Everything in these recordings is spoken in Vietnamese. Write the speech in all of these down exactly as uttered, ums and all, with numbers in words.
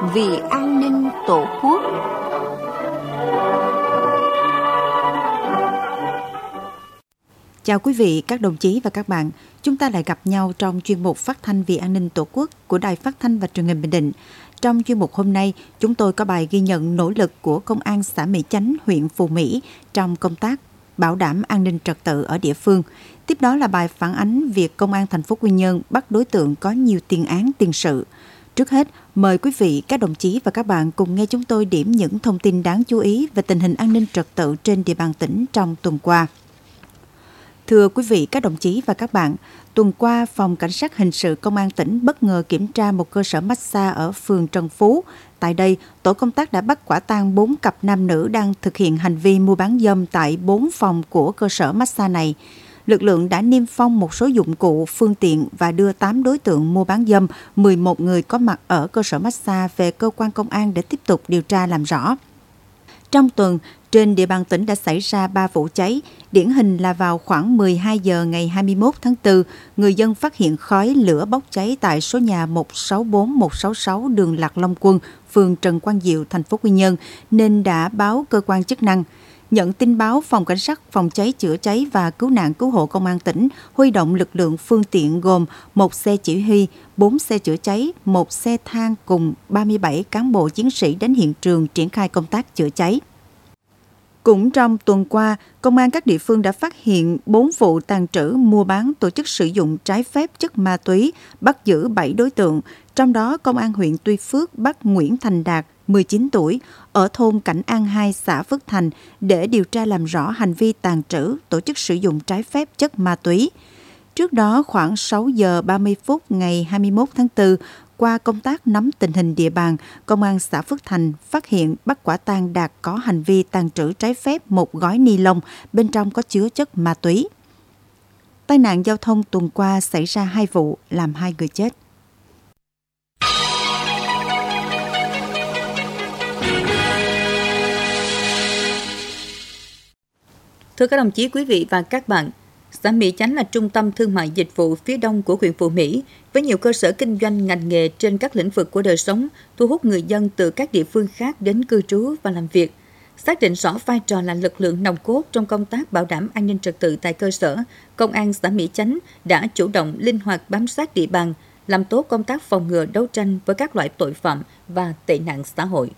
vì an ninh Tổ quốc. Chào quý vị, các đồng chí và các bạn. Chúng ta lại gặp nhau trong chuyên mục Phát thanh vì an ninh Tổ quốc của Đài Phát thanh và Truyền hình Bình Định. Trong chuyên mục hôm nay, chúng tôi có bài ghi nhận nỗ lực của Công an xã Mỹ Chánh, huyện Phù Mỹ trong công tác bảo đảm an ninh trật tự ở địa phương. Tiếp đó là bài phản ánh việc Công an thành phố Quy Nhơn bắt đối tượng có nhiều tiền án tiền sự. Trước hết, mời quý vị, các đồng chí và các bạn cùng nghe chúng tôi điểm những thông tin đáng chú ý về tình hình an ninh trật tự trên địa bàn tỉnh trong tuần qua. Thưa quý vị, các đồng chí và các bạn, tuần qua, Phòng Cảnh sát Hình sự Công an tỉnh bất ngờ kiểm tra một cơ sở massage ở phường Trần Phú. Tại đây, tổ công tác đã bắt quả tang bốn cặp nam nữ đang thực hiện hành vi mua bán dâm tại bốn phòng của cơ sở massage này. Lực lượng đã niêm phong một số dụng cụ, phương tiện và đưa tám đối tượng mua bán dâm, mười một người có mặt ở cơ sở massage về cơ quan công an để tiếp tục điều tra làm rõ. Trong tuần, trên địa bàn tỉnh đã xảy ra ba vụ cháy. Điển hình là vào khoảng mười hai giờ ngày hai mươi mốt tháng tư, người dân phát hiện khói lửa bốc cháy tại số nhà một sáu bốn một sáu sáu đường Lạc Long Quân, phường Trần Quang Diệu, thành phố Quy Nhơn, nên đã báo cơ quan chức năng. Nhận tin báo, Phòng Cảnh sát Phòng cháy chữa cháy và Cứu nạn Cứu hộ Công an tỉnh huy động lực lượng phương tiện gồm một xe chỉ huy, bốn xe chữa cháy, một xe thang cùng ba mươi bảy cán bộ chiến sĩ đến hiện trường triển khai công tác chữa cháy. Cũng trong tuần qua, Công an các địa phương đã phát hiện bốn vụ tàng trữ, mua bán, tổ chức sử dụng trái phép chất ma túy, bắt giữ bảy đối tượng. Trong đó, Công an huyện Tuy Phước bắt Nguyễn Thành Đạt, mười chín tuổi, ở thôn Cảnh An hai, xã Phước Thành, để điều tra làm rõ hành vi tàng trữ, tổ chức sử dụng trái phép chất ma túy. Trước đó, khoảng sáu giờ ba mươi phút ngày hai mươi mốt tháng tư, qua công tác nắm tình hình địa bàn, Công an xã Phước Thành phát hiện bắt quả tang Đạt có hành vi tàng trữ trái phép một gói ni lông, bên trong có chứa chất ma túy. Tai nạn giao thông tuần qua xảy ra hai vụ, làm hai người chết. Thưa các đồng chí, quý vị và các bạn, xã Mỹ Chánh là trung tâm thương mại dịch vụ phía đông của huyện Phù Mỹ, với nhiều cơ sở kinh doanh ngành nghề trên các lĩnh vực của đời sống, thu hút người dân từ các địa phương khác đến cư trú và làm việc. Xác định rõ vai trò là lực lượng nòng cốt trong công tác bảo đảm an ninh trật tự tại cơ sở, Công an xã Mỹ Chánh đã chủ động linh hoạt bám sát địa bàn, làm tốt công tác phòng ngừa đấu tranh với các loại tội phạm và tệ nạn xã hội.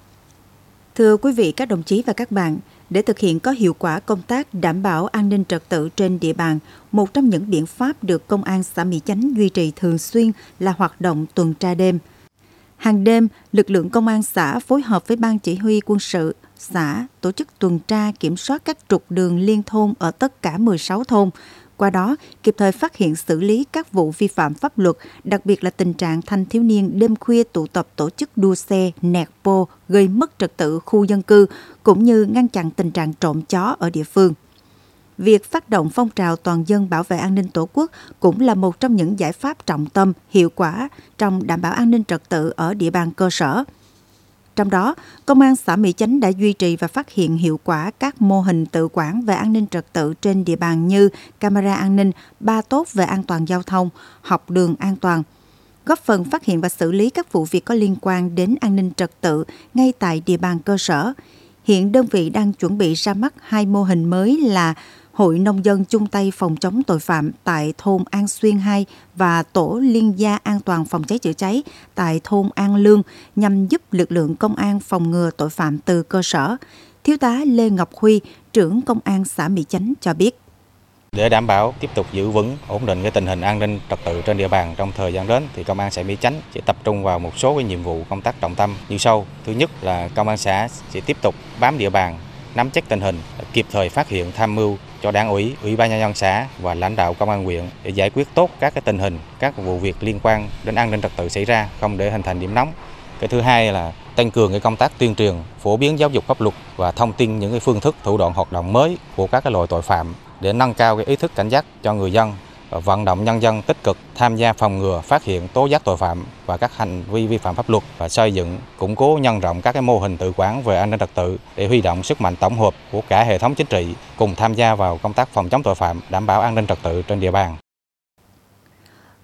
Thưa quý vị, các đồng chí và các bạn, để thực hiện có hiệu quả công tác đảm bảo an ninh trật tự trên địa bàn, một trong những biện pháp được Công an xã Mỹ Chánh duy trì thường xuyên là hoạt động tuần tra đêm. Hàng đêm, lực lượng Công an xã phối hợp với Ban Chỉ huy Quân sự xã tổ chức tuần tra kiểm soát các trục đường liên thôn ở tất cả mười sáu thôn. Qua đó, kịp thời phát hiện xử lý các vụ vi phạm pháp luật, đặc biệt là tình trạng thanh thiếu niên đêm khuya tụ tập tổ chức đua xe, nẹt bô, gây mất trật tự khu dân cư, cũng như ngăn chặn tình trạng trộm chó ở địa phương. Việc phát động phong trào toàn dân bảo vệ an ninh Tổ quốc cũng là một trong những giải pháp trọng tâm, hiệu quả trong đảm bảo an ninh trật tự ở địa bàn cơ sở. Trong đó, Công an xã Mỹ Chánh đã duy trì và phát hiện hiệu quả các mô hình tự quản về an ninh trật tự trên địa bàn như camera an ninh, ba tốt về an toàn giao thông, học đường an toàn, góp phần phát hiện và xử lý các vụ việc có liên quan đến an ninh trật tự ngay tại địa bàn cơ sở. Hiện đơn vị đang chuẩn bị ra mắt hai mô hình mới là Hội Nông dân chung tay phòng chống tội phạm tại thôn An Xuyên hai và Tổ liên gia an toàn phòng cháy chữa cháy tại thôn An Lương nhằm giúp lực lượng công an phòng ngừa tội phạm từ cơ sở. Thiếu tá Lê Ngọc Huy, trưởng Công an xã Mỹ Chánh cho biết. Để đảm bảo tiếp tục giữ vững, ổn định cái tình hình an ninh trật tự trên địa bàn trong thời gian đến, thì Công an xã Mỹ Chánh sẽ tập trung vào một số cái nhiệm vụ công tác trọng tâm như sau. Thứ nhất là Công an xã sẽ tiếp tục bám địa bàn, nắm chắc tình hình, kịp thời phát hiện tham mưu cho Đảng ủy, Ủy ban nhân dân xã và lãnh đạo Công an huyện để giải quyết tốt các cái tình hình, các vụ việc liên quan đến an ninh trật tự xảy ra, không để hình thành điểm nóng. Cái thứ hai là tăng cường cái công tác tuyên truyền, phổ biến giáo dục pháp luật và thông tin những cái phương thức, thủ đoạn hoạt động mới của các cái loại tội phạm để nâng cao cái ý thức cảnh giác cho người dân và vận động nhân dân tích cực tham gia phòng ngừa, phát hiện, tố giác tội phạm và các hành vi vi phạm pháp luật, và xây dựng, củng cố, nhân rộng các cái mô hình tự quản về an ninh trật tự để huy động sức mạnh tổng hợp của cả hệ thống chính trị cùng tham gia vào công tác phòng chống tội phạm, đảm bảo an ninh trật tự trên địa bàn.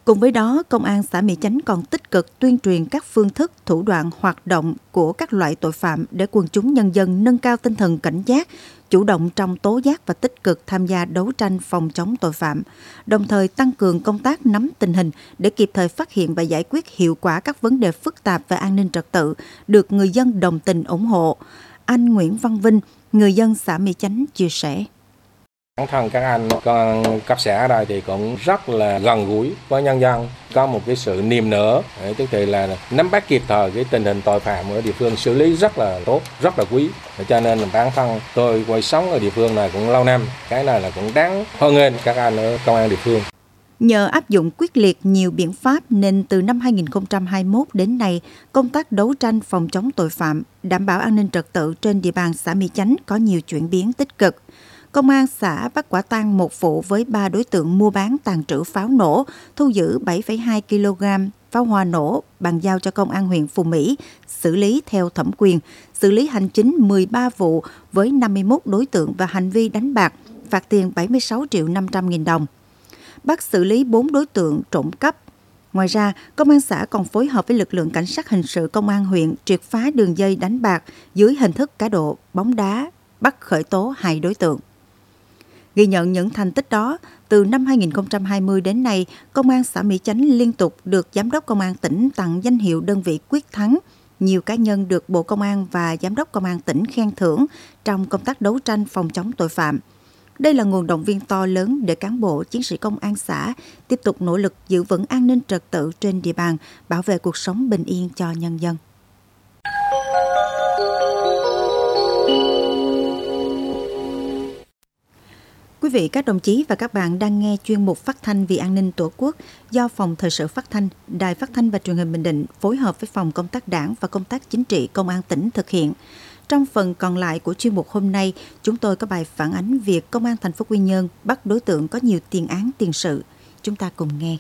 Cùng với đó, Công an xã Mỹ Chánh còn tích cực tuyên truyền các phương thức, thủ đoạn, hoạt động của các loại tội phạm để quần chúng nhân dân nâng cao tinh thần cảnh giác, chủ động trong tố giác và tích cực tham gia đấu tranh phòng chống tội phạm, đồng thời tăng cường công tác nắm tình hình để kịp thời phát hiện và giải quyết hiệu quả các vấn đề phức tạp về an ninh trật tự, được người dân đồng tình ủng hộ. Anh Nguyễn Văn Vinh, người dân xã Mỹ Chánh chia sẻ. Bản thân các anh công an cấp xã ở đây thì cũng rất là gần gũi với nhân dân, có một cái sự niềm nở, tức là nắm bắt kịp thời cái tình hình tội phạm ở địa phương, xử lý rất là tốt, rất là quý. Cho nên là bản thân tôi quay sống ở địa phương này cũng lâu năm, cái này là cũng đáng hoan nghênh các anh ở công an địa phương. Nhờ áp dụng quyết liệt nhiều biện pháp nên từ năm hai nghìn không trăm hai mươi mốt đến nay, công tác đấu tranh phòng chống tội phạm, đảm bảo an ninh trật tự trên địa bàn xã Mỹ Chánh có nhiều chuyển biến tích cực. Công an xã bắt quả tang một vụ với ba đối tượng mua bán tàng trữ pháo nổ, thu giữ bảy phẩy hai ki lô gam pháo hoa nổ, bàn giao cho Công an huyện Phú Mỹ xử lý theo thẩm quyền, xử lý hành chính mười ba vụ với năm mươi mốt đối tượng và hành vi đánh bạc, phạt tiền bảy mươi sáu triệu năm trăm nghìn đồng. Bắt xử lý bốn đối tượng trộm cắp. Ngoài ra, Công an xã còn phối hợp với lực lượng cảnh sát hình sự Công an huyện triệt phá đường dây đánh bạc dưới hình thức cá độ, bóng đá, bắt khởi tố hai đối tượng. Ghi nhận những thành tích đó, từ năm hai nghìn không trăm hai mươi đến nay, Công an xã Mỹ Chánh liên tục được Giám đốc Công an tỉnh tặng danh hiệu đơn vị quyết thắng. Nhiều cá nhân được Bộ Công an và Giám đốc Công an tỉnh khen thưởng trong công tác đấu tranh phòng chống tội phạm. Đây là nguồn động viên to lớn để cán bộ, chiến sĩ công an xã tiếp tục nỗ lực giữ vững an ninh trật tự trên địa bàn, bảo vệ cuộc sống bình yên cho nhân dân. Quý vị, các đồng chí và các bạn đang nghe chuyên mục Phát thanh vì an ninh Tổ quốc do Phòng Thời sự Phát thanh, Đài Phát thanh và Truyền hình Bình Định phối hợp với Phòng Công tác Đảng và Công tác Chính trị Công an tỉnh thực hiện. Trong phần còn lại của chuyên mục hôm nay, chúng tôi có bài phản ánh việc Công an thành phố Quy Nhơn bắt đối tượng có nhiều tiền án tiền sự. Chúng ta cùng nghe.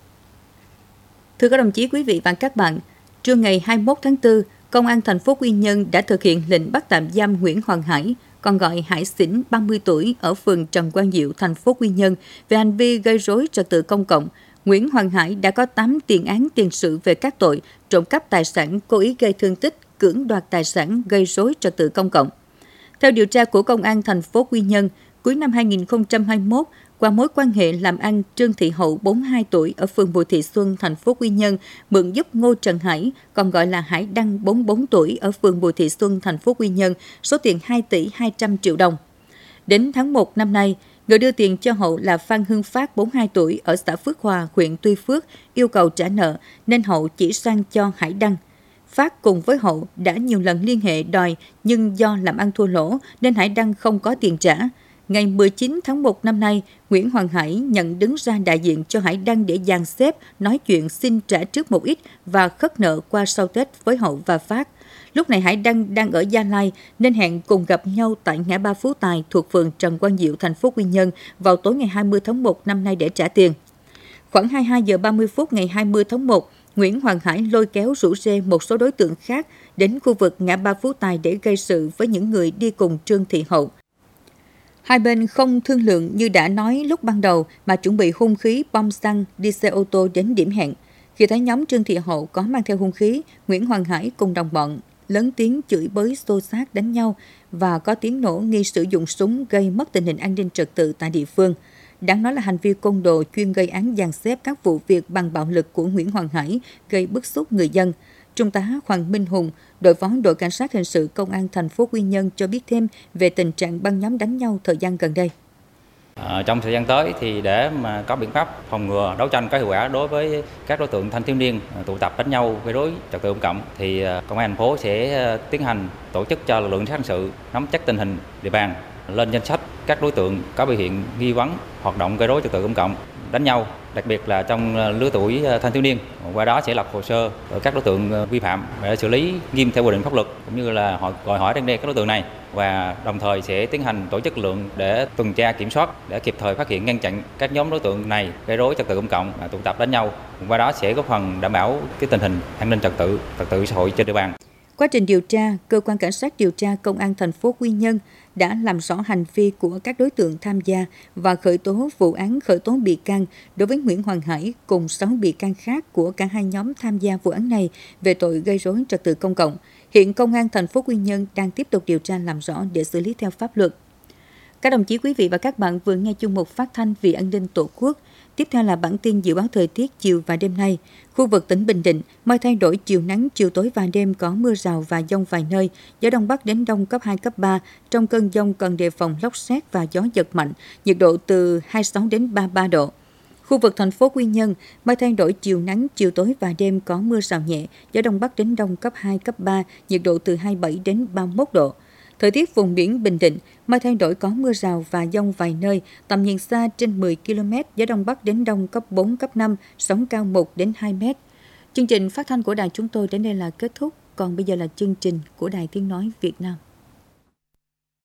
Thưa các đồng chí, quý vị và các bạn, trưa ngày hai mươi mốt tháng tư, Công an thành phố Quy Nhơn đã thực hiện lệnh bắt tạm giam Nguyễn Hoàng Hải, còn gọi Hải Xỉn, ba mươi tuổi, ở phường Trần Quang Diệu, thành phố Quy Nhơn về hành vi gây rối trật tự công cộng. Nguyễn Hoàng Hải đã có tám tiền án tiền sự về các tội trộm cắp tài sản, cố ý gây thương tích, cưỡng đoạt tài sản, gây rối trật tự công cộng. Theo điều tra của Công an thành phố Quy Nhơn, cuối năm hai nghìn không trăm hai mươi mốt, qua mối quan hệ làm ăn, Trương Thị Hậu, bốn mươi hai tuổi, ở phường Bùi Thị Xuân, thành phố Quy Nhơn, mượn giúp Ngô Trần Hải, còn gọi là Hải Đăng, bốn mươi bốn tuổi, ở phường Bùi Thị Xuân, thành phố Quy Nhơn, số tiền hai tỷ hai trăm triệu đồng. Đến tháng một năm nay, người đưa tiền cho Hậu là Phan Hưng Phát, bốn mươi hai tuổi, ở xã Phước Hòa, huyện Tuy Phước, yêu cầu trả nợ, nên Hậu chỉ sang cho Hải Đăng. Phát cùng với Hậu đã nhiều lần liên hệ đòi, nhưng do làm ăn thua lỗ nên Hải Đăng không có tiền trả. Ngày mười chín tháng một năm nay, Nguyễn Hoàng Hải nhận đứng ra đại diện cho Hải Đăng để dàn xếp, nói chuyện xin trả trước một ít và khất nợ qua sau Tết với Hậu và Phát. Lúc này Hải Đăng đang ở Gia Lai nên hẹn cùng gặp nhau tại ngã ba Phú Tài thuộc phường Trần Quang Diệu, thành phố Quy Nhơn vào tối ngày hai mươi tháng một năm nay để trả tiền. Khoảng hai mươi hai giờ ba mươi phút ngày hai mươi tháng một, Nguyễn Hoàng Hải lôi kéo rủ rê một số đối tượng khác đến khu vực ngã ba Phú Tài để gây sự với những người đi cùng Trương Thị Hậu. Hai bên không thương lượng như đã nói lúc ban đầu mà chuẩn bị hung khí, bom xăng, đi xe ô tô đến điểm hẹn. Khi thấy nhóm Trương Thị Hậu có mang theo hung khí, Nguyễn Hoàng Hải cùng đồng bọn lớn tiếng chửi bới, xô xát, đánh nhau và có tiếng nổ nghi sử dụng súng gây mất tình hình an ninh trật tự tại địa phương. Đáng nói là hành vi côn đồ chuyên gây án dàn xếp các vụ việc bằng bạo lực của Nguyễn Hoàng Hải gây bức xúc người dân. Trung tá Hoàng Minh Hùng, đội phó đội cảnh sát hình sự Công an thành phố Quy Nhơn cho biết thêm về tình trạng băng nhóm đánh nhau thời gian gần đây. À, trong thời gian tới thì để mà có biện pháp phòng ngừa, đấu tranh có hiệu quả đối với các đối tượng thanh thiếu niên tụ tập đánh nhau gây rối trật tự công cộng thì Công an thành phố sẽ tiến hành tổ chức cho lực lượng cảnh sát hình sự nắm chắc tình hình địa bàn, lên danh sách các đối tượng có biểu hiện nghi vấn hoạt động gây rối trật tự công cộng, đánh nhau, đặc biệt là trong lứa tuổi thanh thiếu niên. Qua đó sẽ lập hồ sơ ở các đối tượng vi phạm để xử lý nghiêm theo quy định pháp luật, cũng như là họ gọi hỏi răn đe các đối tượng này, và đồng thời sẽ tiến hành tổ chức lực lượng để tuần tra kiểm soát để kịp thời phát hiện, ngăn chặn các nhóm đối tượng này gây rối trật tự công cộng, tụ tập đánh nhau. Qua đó sẽ góp phần đảm bảo cái tình hình an ninh trật tự, trật tự xã hội trên địa bàn. Quá trình điều tra, cơ quan cảnh sát điều tra Công an thành phố Quy Nhơn đã làm rõ hành vi của các đối tượng tham gia và khởi tố vụ án khởi tố bị can đối với Nguyễn Hoàng Hải cùng sáu bị can khác của cả hai nhóm tham gia vụ án này về tội gây rối trật tự công cộng. Hiện Công an thành phố Quy Nhơn đang tiếp tục điều tra làm rõ để xử lý theo pháp luật. Các đồng chí, quý vị và các bạn vừa nghe chuyên mục phát thanh vì an ninh Tổ quốc. Tiếp theo là bản tin dự báo thời tiết chiều và đêm nay. Khu vực tỉnh Bình Định, mây thay đổi, chiều nắng, chiều tối và đêm có mưa rào và dông vài nơi, gió đông bắc đến đông cấp hai, cấp ba. Trong cơn dông cần đề phòng lốc sét và gió giật mạnh, nhiệt độ từ hai mươi sáu đến ba mươi ba độ. Khu vực thành phố Quy Nhơn, mây thay đổi, chiều nắng, chiều tối và đêm có mưa rào nhẹ, gió đông bắc đến đông cấp hai, cấp ba, nhiệt độ từ hai mươi bảy đến ba mươi mốt độ. Thời tiết vùng biển Bình Định, mây thay đổi, có mưa rào và dông vài nơi, tầm nhìn xa trên mười ki lô mét, gió đông bắc đến đông cấp bốn, cấp năm, sóng cao một đến hai mét. Chương trình phát thanh của đài chúng tôi đến đây là kết thúc, còn bây giờ là chương trình của Đài Tiếng nói Việt Nam.